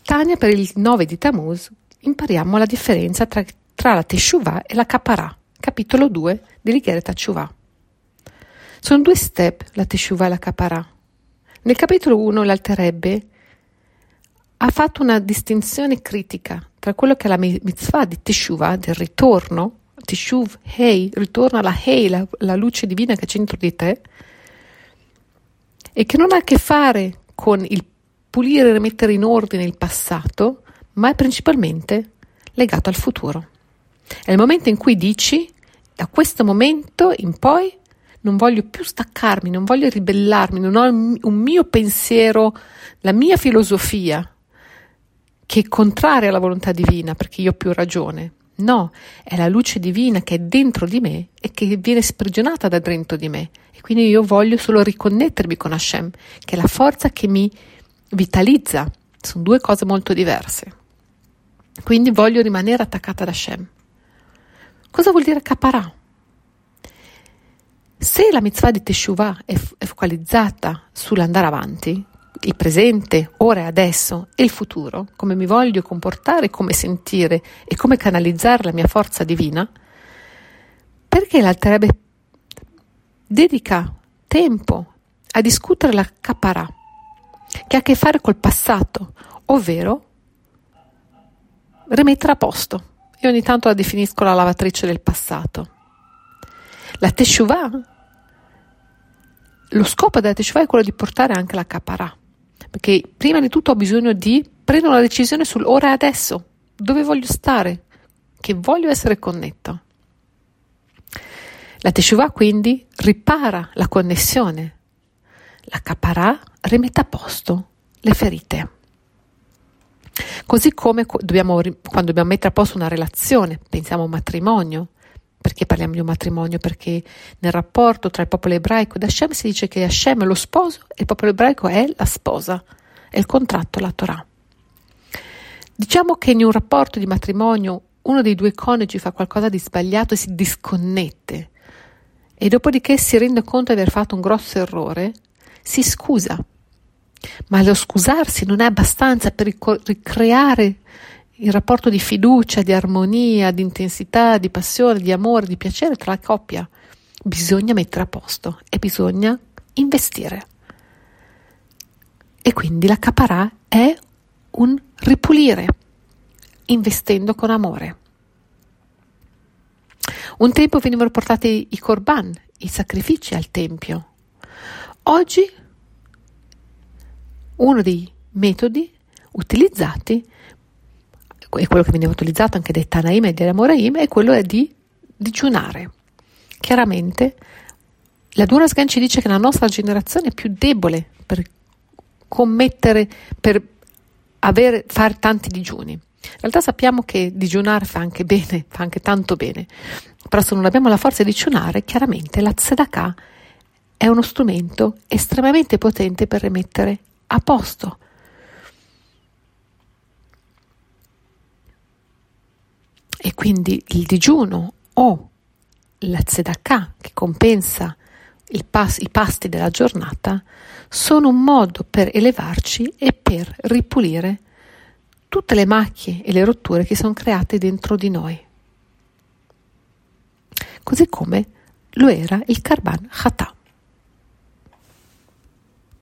Tanya, per il 9 di Tammuz, impariamo la differenza tra la Teshuvah e la Kapara, capitolo 2 di Igeret HaTeshuvah. Sono 2 step, la Teshuvah e la Kapara. Nel capitolo 1 l'Alter Rebbe ha fatto una distinzione critica tra quello che è la mitzvah di Teshuvah, del ritorno, Teshuv, Hei, ritorno alla Hei, la luce divina che c'è dentro di te, e che non ha a che fare con il pulire e rimettere in ordine il passato, ma è principalmente legato al futuro. È il momento in cui dici, da questo momento in poi non voglio più staccarmi, non voglio ribellarmi, non ho un mio pensiero, la mia filosofia che è contraria alla volontà divina perché io ho più ragione. No, è la luce divina che è dentro di me e che viene sprigionata da dentro di me. E quindi io voglio solo riconnettermi con Hashem, che è la forza che mi vitalizza. Sono 2 cose molto diverse. Quindi voglio rimanere attaccata ad Hashem. Cosa vuol dire Kapara? Se la mitzvah di Teshuvah è focalizzata sull'andare avanti, il presente, ora e adesso, e il futuro, come mi voglio comportare, come sentire e come canalizzare la mia forza divina, perché l'Alter Rebbe dedica tempo a discutere la Kapara, che ha a che fare col passato, ovvero rimettere a posto. Io ogni tanto la definisco la lavatrice del passato. La Teshuvah, lo scopo della Teshuvah è quello di portare anche la Kapara, perché prima di tutto ho bisogno di prendere una decisione sull'ora e adesso, dove voglio stare, che voglio essere connetto. La Teshuvah quindi ripara la connessione, la Kapara rimette a posto le ferite. Così come quando dobbiamo mettere a posto una relazione, pensiamo a un matrimonio. Perché parliamo di un matrimonio? Perché nel rapporto tra il popolo ebraico ed Hashem si dice che Hashem è lo sposo e il popolo ebraico è la sposa, è il contratto, la Torah. Diciamo che in un rapporto di matrimonio uno dei 2 coniugi fa qualcosa di sbagliato e si disconnette e dopodiché si rende conto di aver fatto un grosso errore, si scusa. Ma lo scusarsi non è abbastanza per ricreare il rapporto di fiducia, di armonia, di intensità, di passione, di amore, di piacere tra la coppia. Bisogna mettere a posto e bisogna investire. E quindi la Kapara è un ripulire, investendo con amore. Un tempo venivano portati i korban, i sacrifici al tempio. Oggi uno dei metodi utilizzati, e quello che veniva utilizzato anche dai Tanaim e dagli Amoraim, è quello di digiunare. Chiaramente la Duras Gan ci dice che la nostra generazione è più debole per commettere, per fare tanti digiuni. In realtà sappiamo che digiunare fa anche bene, fa anche tanto bene, però se non abbiamo la forza di digiunare, chiaramente la tzedakah è uno strumento estremamente potente per rimettere a posto. E quindi il digiuno o la tzedakah che compensa i pasti della giornata sono un modo per elevarci e per ripulire tutte le macchie e le rotture che sono create dentro di noi. Così come lo era il Karban Chatà.